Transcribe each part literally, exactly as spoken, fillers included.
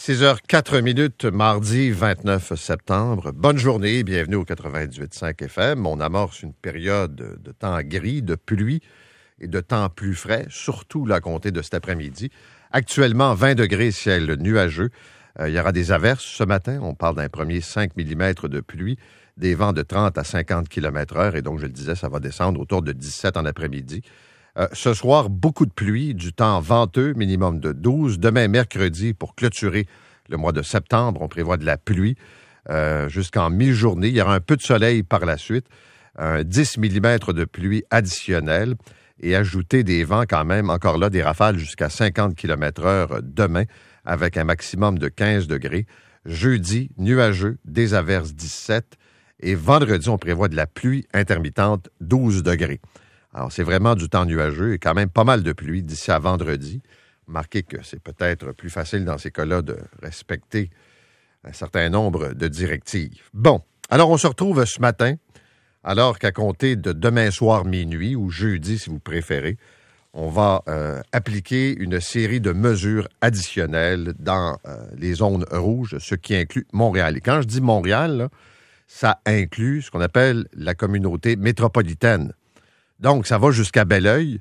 six heures quatre minutes, mardi vingt-neuf septembre. Bonne journée, bienvenue au quatre-vingt-dix-huit virgule cinq F M. On amorce une période de temps gris, de pluie et de temps plus frais, surtout là, à compter de cet après-midi. Actuellement, vingt degrés, ciel nuageux. Euh, il y aura des averses ce matin. On parle d'un premier cinq millimètres de pluie, des vents de trente à cinquante kilomètres heure. Et donc, je le disais, ça va descendre autour de dix-sept en après-midi. Euh, ce soir, beaucoup de pluie, du temps venteux, minimum de douze. Demain, mercredi, pour clôturer le mois de septembre, on prévoit de la pluie euh, jusqu'en mi-journée. Il y aura un peu de soleil par la suite. Euh, dix millimètres de pluie additionnelle et ajouter des vents quand même, encore là, des rafales jusqu'à cinquante kilomètres heure demain, avec un maximum de quinze degrés. Jeudi, nuageux, des averses dix-sept. Et vendredi, on prévoit de la pluie intermittente, douze degrés. Alors, c'est vraiment du temps nuageux et quand même pas mal de pluie d'ici à vendredi. Remarquez que c'est peut-être plus facile dans ces cas-là de respecter un certain nombre de directives. Bon, alors on se retrouve ce matin, alors qu'à compter de demain soir minuit, ou jeudi si vous préférez, on va euh, appliquer une série de mesures additionnelles dans euh, les zones rouges, ce qui inclut Montréal. Et quand je dis Montréal, là, ça inclut ce qu'on appelle la communauté métropolitaine. Donc, ça va jusqu'à Belleuil.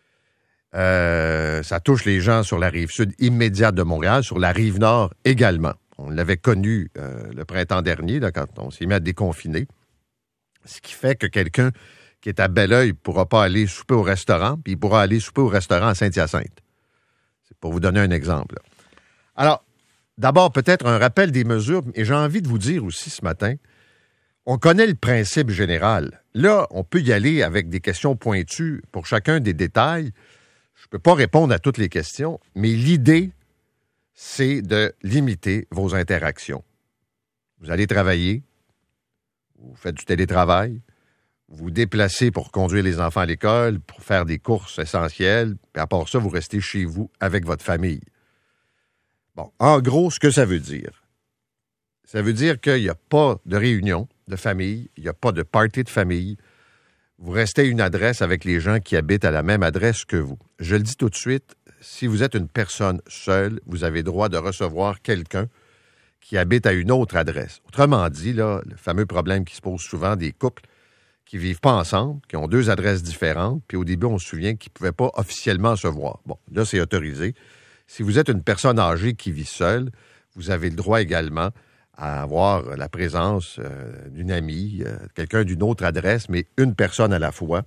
Euh, ça touche les gens sur la rive sud immédiate de Montréal, sur la rive nord également. On l'avait connu euh, le printemps dernier, là, quand on s'est mis à déconfiner. Ce qui fait que quelqu'un qui est à Belleuil ne pourra pas aller souper au restaurant, puis il pourra aller souper au restaurant à Saint-Hyacinthe. C'est pour vous donner un exemple. Là. Alors, d'abord, peut-être un rappel des mesures, et j'ai envie de vous dire aussi ce matin, on connaît le principe général. Là, on peut y aller avec des questions pointues pour chacun des détails. Je ne peux pas répondre à toutes les questions, mais l'idée, c'est de limiter vos interactions. Vous allez travailler, vous faites du télétravail, vous vous déplacez pour conduire les enfants à l'école, pour faire des courses essentielles, puis à part ça, vous restez chez vous avec votre famille. Bon, en gros, ce que ça veut dire, ça veut dire qu'il n'y a pas de réunion de famille, il n'y a pas de party de famille. Vous restez à une adresse avec les gens qui habitent à la même adresse que vous. Je le dis tout de suite, si vous êtes une personne seule, vous avez droit de recevoir quelqu'un qui habite à une autre adresse. Autrement dit, là, le fameux problème qui se pose souvent des couples qui ne vivent pas ensemble, qui ont deux adresses différentes, puis au début, on se souvient qu'ils ne pouvaient pas officiellement se voir. Bon, là, c'est autorisé. Si vous êtes une personne âgée qui vit seule, vous avez le droit également à avoir la présence euh, d'une amie, euh, quelqu'un d'une autre adresse, mais une personne à la fois.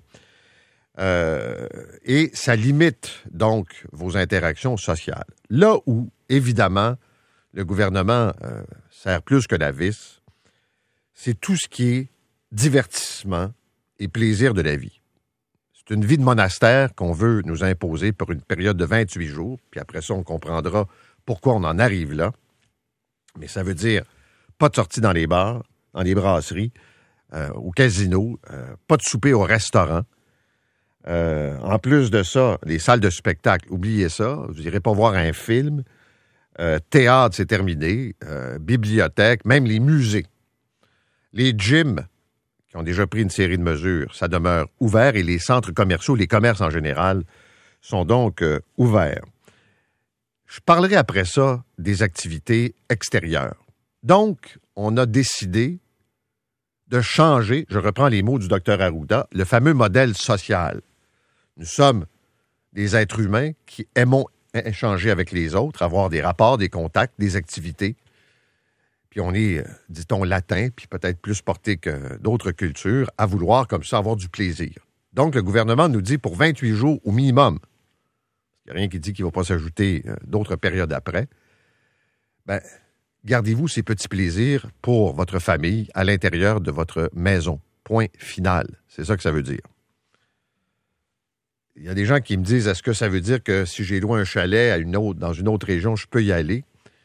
Euh, et ça limite donc vos interactions sociales. Là où, évidemment, le gouvernement euh, sert plus que la vis, c'est tout ce qui est divertissement et plaisir de la vie. C'est une vie de monastère qu'on veut nous imposer pour une période de vingt-huit jours, puis après ça, on comprendra pourquoi on en arrive là. Mais ça veut dire pas de sortie dans les bars, dans les brasseries, euh, au casino, euh, pas de souper au restaurant. Euh, en plus de ça, les salles de spectacle, oubliez ça, vous n'irez pas voir un film. Euh, théâtre, c'est terminé. Euh, bibliothèque, même les musées. Les gyms, qui ont déjà pris une série de mesures, ça demeure ouvert et les centres commerciaux, les commerces en général, sont donc euh, ouverts. Je parlerai après ça des activités extérieures. Donc, on a décidé de changer, je reprends les mots du docteur Arruda, le fameux modèle social. Nous sommes des êtres humains qui aimons échanger avec les autres, avoir des rapports, des contacts, des activités. Puis on est, dit-on, latin, puis peut-être plus porté que d'autres cultures, à vouloir comme ça avoir du plaisir. Donc, le gouvernement nous dit pour vingt-huit jours au minimum, il n'y a rien qui dit qu'il ne va pas s'ajouter d'autres périodes après, ben, gardez-vous ces petits plaisirs pour votre famille à l'intérieur de votre maison. Point final. C'est ça que ça veut dire. Il y a des gens qui me disent, est-ce que ça veut dire que si j'ai loué un chalet à une autre, dans une autre région, je peux y aller?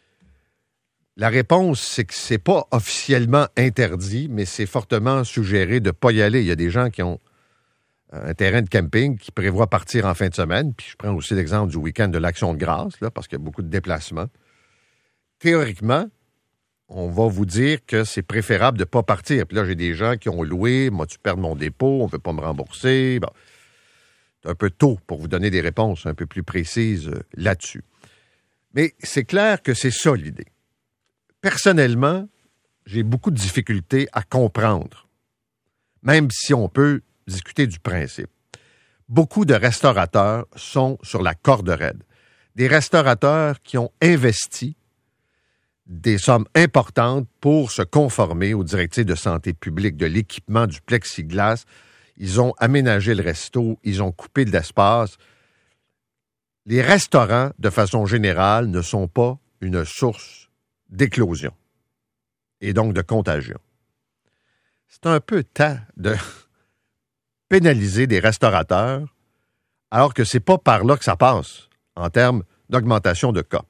La réponse, c'est que c'est pas officiellement interdit, mais c'est fortement suggéré de ne pas y aller. Il y a des gens qui ont un terrain de camping qui prévoient partir en fin de semaine, puis je prends aussi l'exemple du week-end de l'Action de grâce, là, parce qu'il y a beaucoup de déplacements. Théoriquement, on va vous dire que c'est préférable de ne pas partir. Puis là, j'ai des gens qui ont loué, moi, tu perds mon dépôt, on ne veut pas me rembourser. Bon, c'est un peu tôt pour vous donner des réponses un peu plus précises là-dessus. Mais c'est clair que c'est ça l'idée. Personnellement, j'ai beaucoup de difficultés à comprendre, même si on peut discuter du principe. Beaucoup de restaurateurs sont sur la corde raide. Des restaurateurs qui ont investi des sommes importantes pour se conformer aux directives de santé publique, de l'équipement, du plexiglas. Ils ont aménagé le resto, ils ont coupé de l'espace. Les restaurants, de façon générale, ne sont pas une source d'éclosion et donc de contagion. C'est un peu temps de pénaliser des restaurateurs alors que c'est pas par là que ça passe en termes d'augmentation de cas.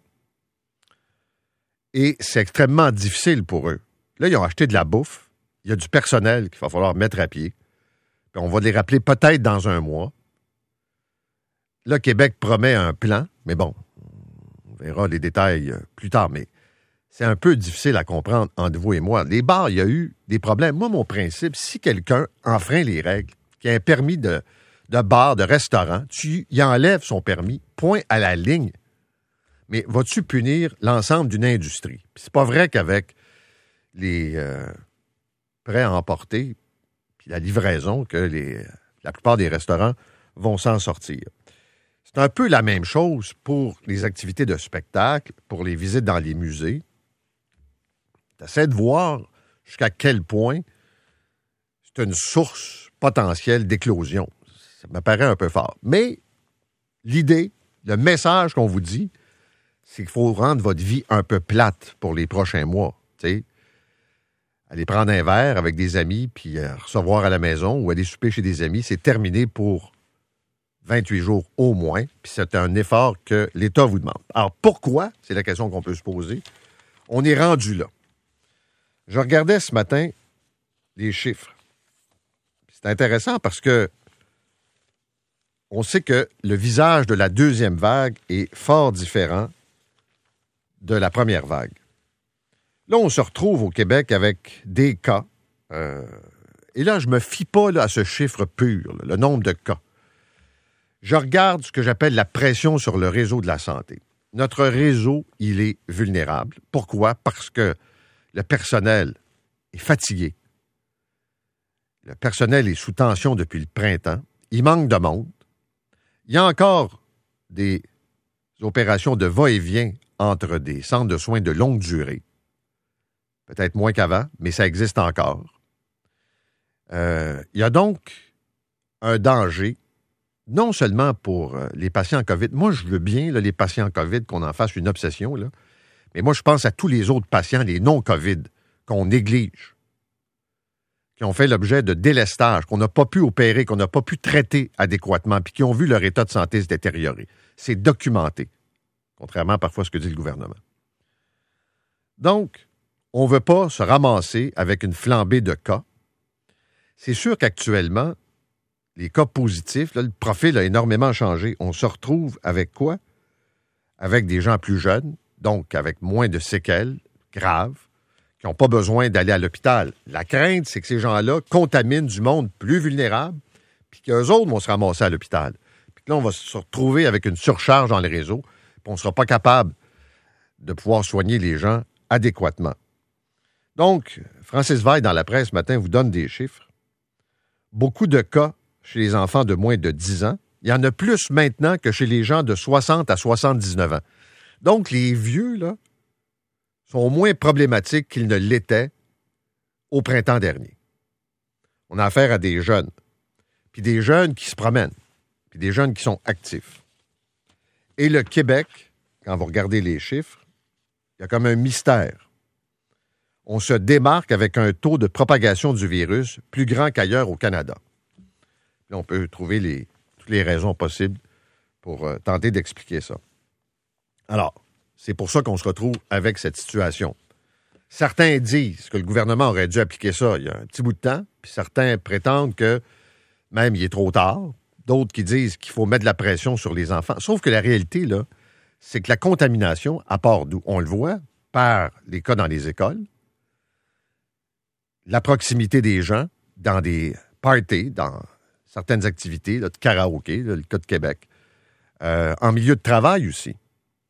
Et c'est extrêmement difficile pour eux. Là, ils ont acheté de la bouffe, il y a du personnel qu'il va falloir mettre à pied, puis on va les rappeler peut-être dans un mois. Là, Québec promet un plan, mais bon, on verra les détails plus tard, mais c'est un peu difficile à comprendre entre vous et moi. Les bars, il y a eu des problèmes. Moi, mon principe, si quelqu'un enfreint les règles, qui a un permis de, de bar, de restaurant, tu y enlèves son permis, point à la ligne. Mais vas-tu punir l'ensemble d'une industrie? Puis c'est pas vrai qu'avec les euh, prêts à emporter puis la livraison, que les, la plupart des restaurants vont s'en sortir. C'est un peu la même chose pour les activités de spectacle, pour les visites dans les musées. Tu essaies de voir jusqu'à quel point c'est une source potentielle d'éclosion. Ça me paraît un peu fort. Mais l'idée, le message qu'on vous dit, c'est qu'il faut rendre votre vie un peu plate pour les prochains mois. T'sais. Aller prendre un verre avec des amis, puis euh, recevoir à la maison ou aller souper chez des amis, c'est terminé pour vingt-huit jours au moins, puis c'est un effort que l'État vous demande. Alors, pourquoi? C'est la question qu'on peut se poser. On est rendu là. Je regardais ce matin les chiffres. C'est intéressant parce que on sait que le visage de la deuxième vague est fort différent de la première vague. Là, on se retrouve au Québec avec des cas. Euh, et là, je ne me fie pas là, à ce chiffre pur, là, le nombre de cas. Je regarde ce que j'appelle la pression sur le réseau de la santé. Notre réseau, il est vulnérable. Pourquoi? Parce que le personnel est fatigué. Le personnel est sous tension depuis le printemps. Il manque de monde. Il y a encore des opérations de va-et-vient entre des centres de soins de longue durée. Peut-être moins qu'avant, mais ça existe encore. Euh, il y a donc un danger, non seulement pour les patients COVID. Moi, je veux bien, là, les patients COVID, qu'on en fasse une obsession, là. Mais moi, je pense à tous les autres patients, les non-COVID, qu'on néglige, qui ont fait l'objet de délestage, qu'on n'a pas pu opérer, qu'on n'a pas pu traiter adéquatement, puis qui ont vu leur état de santé se détériorer. C'est documenté, contrairement parfois à ce que dit le gouvernement. Donc, on ne veut pas se ramasser avec une flambée de cas. C'est sûr qu'actuellement, les cas positifs, là, le profil a énormément changé. On se retrouve avec quoi? Avec des gens plus jeunes, donc avec moins de séquelles graves, qui n'ont pas besoin d'aller à l'hôpital. La crainte, c'est que ces gens-là contaminent du monde plus vulnérable, puis qu'eux autres vont se ramasser à l'hôpital. Puis là, on va se retrouver avec une surcharge dans les réseaux, puis on ne sera pas capable de pouvoir soigner les gens adéquatement. Donc, Francis Veil, dans la presse ce matin, vous donne des chiffres. Beaucoup de cas chez les enfants de moins de dix ans. Il y en a plus maintenant que chez les gens de soixante à soixante-dix-neuf ans. Donc, les vieux, là, sont moins problématiques qu'ils ne l'étaient au printemps dernier. On a affaire à des jeunes, puis des jeunes qui se promènent, puis des jeunes qui sont actifs. Et le Québec, quand vous regardez les chiffres, il y a comme un mystère. On se démarque avec un taux de propagation du virus plus grand qu'ailleurs au Canada. Là, on peut trouver les, toutes les raisons possibles pour euh, tenter d'expliquer ça. Alors, c'est pour ça qu'on se retrouve avec cette situation. Certains disent que le gouvernement aurait dû appliquer ça il y a un petit bout de temps, puis certains prétendent que même il est trop tard. D'autres qui disent qu'il faut mettre de la pression sur les enfants. Sauf que la réalité, là, c'est que la contamination, à part d'où on le voit, par les cas dans les écoles, la proximité des gens dans des parties, dans certaines activités, là, de karaoké, là, le cas de Québec, euh, en milieu de travail aussi.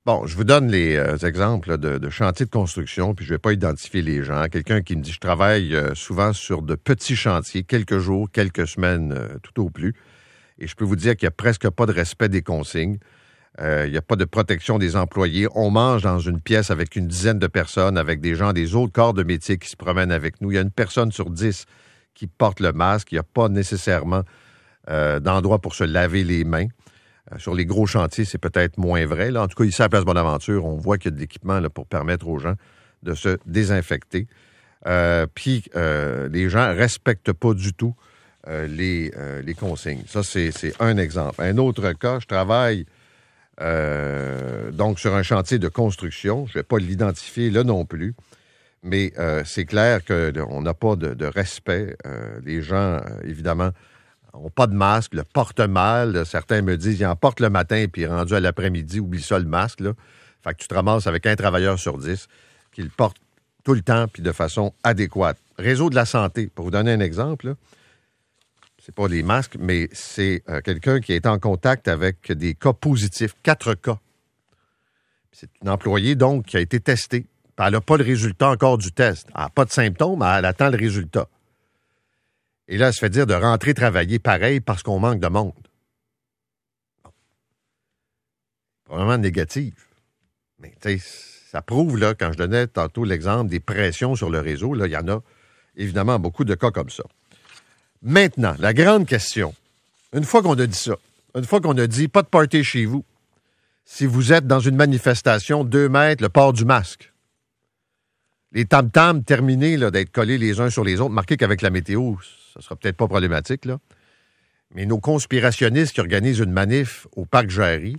Bon, je vous donne les euh, exemples là, de, de chantiers de construction, puis je ne vais pas identifier les gens. Quelqu'un qui me dit, je travaille euh, souvent sur de petits chantiers, quelques jours, quelques semaines, euh, tout au plus. Et je peux vous dire qu'il n'y a presque pas de respect des consignes. Euh, il n'y a pas de protection des employés. On mange dans une pièce avec une dizaine de personnes, avec des gens des autres corps de métier qui se promènent avec nous. Il y a une personne sur dix qui porte le masque. Il n'y a pas nécessairement euh, d'endroit pour se laver les mains. Euh, sur les gros chantiers, c'est peut-être moins vrai. Là. En tout cas, ici à Place Bonaventure, on voit qu'il y a de l'équipement là, pour permettre aux gens de se désinfecter. Euh, Puis, euh, les gens ne respectent pas du tout euh, les, euh, les consignes. Ça, c'est, c'est un exemple. Un autre cas, je travaille euh, donc sur un chantier de construction. Je ne vais pas l'identifier là non plus. Mais euh, c'est clair qu'on n'a pas de, de respect. Euh, les gens, euh, évidemment, n'ont pas de masque, le portent mal. Certains me disent, ils en portent le matin, puis rendu à l'après-midi, oublie ça le masque. Là. Fait que tu te ramasses avec un travailleur sur dix qui le porte tout le temps, puis de façon adéquate. Réseau de la santé, pour vous donner un exemple, là, c'est pas les masques, mais c'est euh, quelqu'un qui est en contact avec des cas positifs, quatre cas. C'est une employée, donc, qui a été testée. Elle n'a pas le résultat encore du test. Elle n'a pas de symptômes, mais elle attend le résultat. Et là, elle se fait dire de rentrer travailler pareil parce qu'on manque de monde. Bon. Probablement négatif. Mais tu sais, ça prouve, là, quand je donnais tantôt l'exemple des pressions sur le réseau, là, il y en a évidemment beaucoup de cas comme ça. Maintenant, la grande question, une fois qu'on a dit ça, une fois qu'on a dit pas de party chez vous, si vous êtes dans une manifestation, deux mètres, le port du masque. Les tam-tams terminés là, d'être collés les uns sur les autres, marqué qu'avec la météo, ça sera peut-être pas problématique, là. Mais nos conspirationnistes qui organisent une manif au parc Jarry,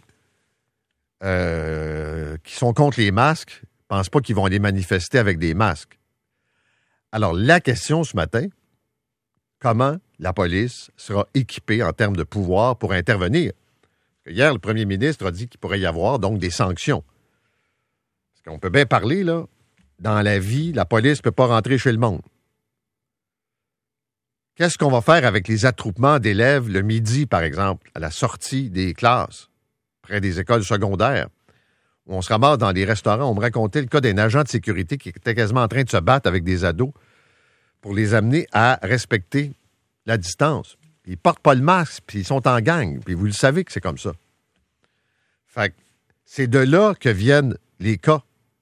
euh, qui sont contre les masques, ne pensent pas qu'ils vont aller manifester avec des masques. Alors, la question ce matin, comment la police sera équipée en termes de pouvoir pour intervenir? Hier, le premier ministre a dit qu'il pourrait y avoir donc des sanctions. Parce qu'on peut bien parler, là, dans la vie, la police ne peut pas rentrer chez le monde. Qu'est-ce qu'on va faire avec les attroupements d'élèves le midi, par exemple, à la sortie des classes, près des écoles secondaires, où on se ramasse dans des restaurants? On me racontait le cas d'un agent de sécurité qui était quasiment en train de se battre avec des ados pour les amener à respecter la distance. Ils ne portent pas le masque, puis ils sont en gang, puis vous le savez que c'est comme ça. Fait que c'est de là que viennent les cas.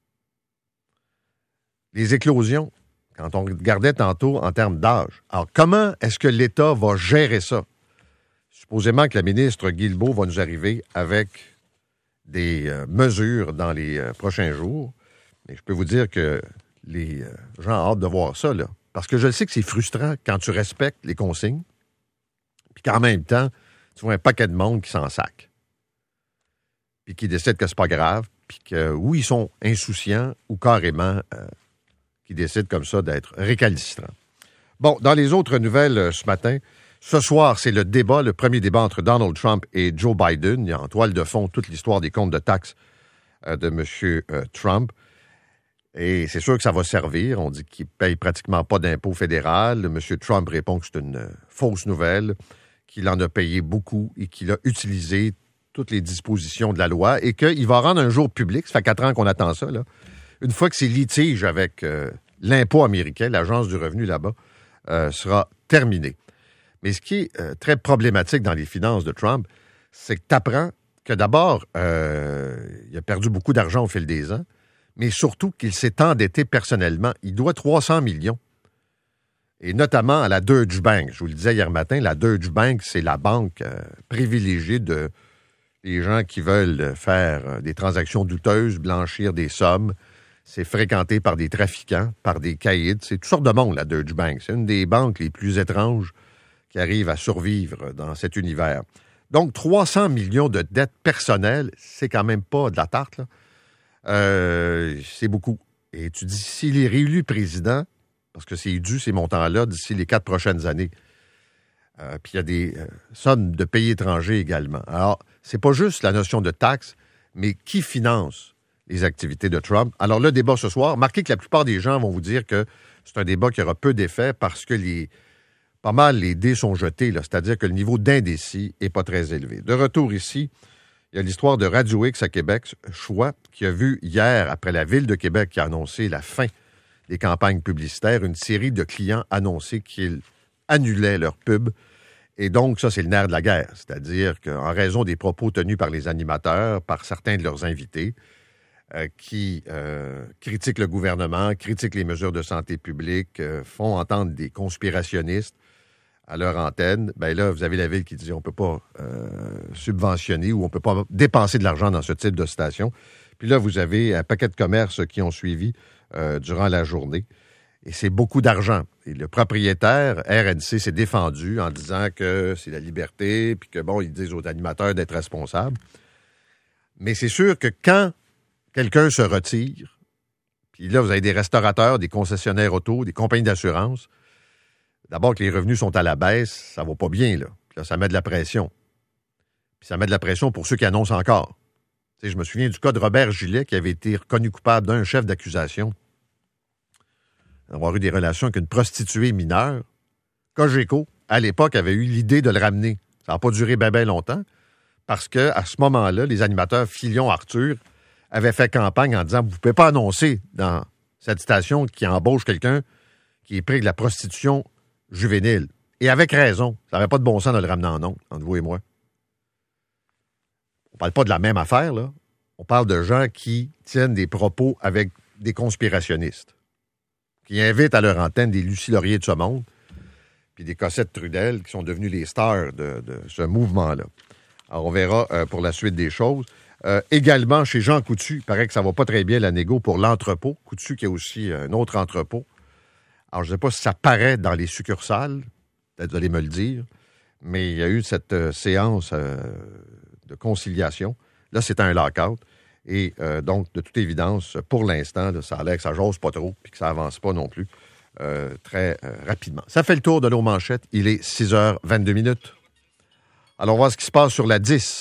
Les éclosions, quand on regardait tantôt en termes d'âge. Alors, comment est-ce que l'État va gérer ça? Supposément que la ministre Guilbeault va nous arriver avec des euh, mesures dans les euh, prochains jours. Mais je peux vous dire que les euh, gens ont hâte de voir ça, là. Parce que je sais que c'est frustrant quand tu respectes les consignes, puis qu'en même temps, tu vois un paquet de monde qui s'en sac. Puis qui décide que c'est pas grave, puis que, oui, ils sont insouciants ou carrément... Euh, qui décide comme ça d'être récalcitrant. Bon, dans les autres nouvelles euh, ce matin, ce soir, c'est le débat, le premier débat entre Donald Trump et Joe Biden. Il y a en toile de fond toute l'histoire des comptes de taxes euh, de M. Euh, Trump. Et c'est sûr que ça va servir. On dit qu'il ne paye pratiquement pas d'impôt fédéral. M. Trump répond que c'est une euh, fausse nouvelle, qu'il en a payé beaucoup et qu'il a utilisé toutes les dispositions de la loi et qu'il va rendre un jour public. Ça fait quatre ans qu'on attend ça, là. Une fois que ces litiges avec euh, l'impôt américain, l'Agence du revenu là-bas, euh, sera terminé. Mais ce qui est euh, très problématique dans les finances de Trump, c'est que tu apprends que d'abord, euh, il a perdu beaucoup d'argent au fil des ans, mais surtout qu'il s'est endetté personnellement. Il doit trois cents millions. Et notamment à la Deutsche Bank. Je vous le disais hier matin, la Deutsche Bank, c'est la banque euh, privilégiée de les gens qui veulent faire euh, des transactions douteuses, blanchir des sommes. C'est fréquenté par des trafiquants, par des caïds. C'est toutes sortes de monde, la Deutsche Bank. C'est une des banques les plus étranges qui arrivent à survivre dans cet univers. Donc, trois cents millions de dettes personnelles, c'est quand même pas de la tarte, là. Euh, c'est beaucoup. Et tu dis, s'il est réélu président, parce que c'est dû ces montants-là d'ici les quatre prochaines années, euh, puis il y a des euh, sommes de pays étrangers également. Alors, c'est pas juste la notion de taxe, mais qui finance les activités de Trump. Alors, le débat ce soir, marquez que la plupart des gens vont vous dire que c'est un débat qui aura peu d'effet parce que les, pas mal les dés sont jetés, là, c'est-à-dire que le niveau d'indécis n'est pas très élevé. De retour ici, Il y a l'histoire de Radio X à Québec, Choix, qui a vu hier, après la Ville de Québec qui a annoncé la fin des campagnes publicitaires, une série de clients annoncer qu'ils annulaient leurs pubs. Et donc, ça, c'est le nerf de la guerre. C'est-à-dire qu'en raison des propos tenus par les animateurs, par certains de leurs invités, euh, qui euh, critiquent le gouvernement, critiquent les mesures de santé publique, euh, font entendre des conspirationnistes à leur antenne, bien là, vous avez la Ville qui dit on ne peut pas euh, subventionner ou on ne peut pas dépenser de l'argent dans ce type de station. Puis là, vous avez un paquet de commerces qui ont suivi euh, durant la journée. Et c'est beaucoup d'argent. Et le propriétaire, R N C, s'est défendu en disant que c'est la liberté, puis que, bon, ils disent aux animateurs d'être responsables. Mais c'est sûr que quand quelqu'un se retire, puis là, vous avez des restaurateurs, des concessionnaires auto, des compagnies d'assurance, d'abord que les revenus sont à la baisse, ça va pas bien, là. Puis là, ça met de la pression. Puis ça met de la pression pour ceux qui annoncent encore. Tu sais, je me souviens du cas de Robert Gillet, qui avait été reconnu coupable d'un chef d'accusation d'avoir eu des relations avec une prostituée mineure. Cogeco, à l'époque, avait eu l'idée de le ramener. Ça n'a pas duré bien, bien longtemps, parce qu'à ce moment-là, les animateurs Filion-Arthur avaient fait campagne en disant « Vous ne pouvez pas annoncer dans cette station qui embauche quelqu'un qui est pris de la prostitution juvénile. » Et avec raison. Ça n'avait pas de bon sens de le ramener en ondes, entre vous et moi. On ne parle pas de la même affaire, là. On parle de gens qui tiennent des propos avec des conspirationnistes, qui invitent à leur antenne des Lucie Laurier de ce monde, puis des Cossette Trudel, qui sont devenus les stars de, de ce mouvement-là. Alors, on verra euh, pour la suite des choses. Euh, également, chez Jean Coutu, il paraît que ça ne va pas très bien, la négo, pour l'entrepôt. Coutu, qui a aussi un autre entrepôt. Alors, je ne sais pas si ça paraît dans les succursales, peut-être vous allez me le dire, mais il y a eu cette euh, séance euh, de conciliation. Là, c'est un lock-out. Et euh, donc, de toute évidence, pour l'instant, là, ça a l'air que ça jase pas trop puis que ça avance pas non plus euh, très euh, rapidement. Ça fait le tour de nos manchettes. Il est six heures vingt-deux minutes. Alors, on va voir ce qui se passe sur la dix.